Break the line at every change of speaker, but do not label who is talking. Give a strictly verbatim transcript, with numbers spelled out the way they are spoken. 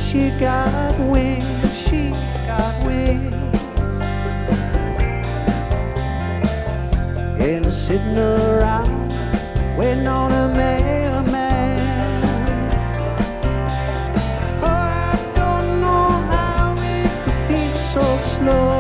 she got wings, she's got wings. And sitting around waiting on a mailman. Oh, I don't know how it could be so slow.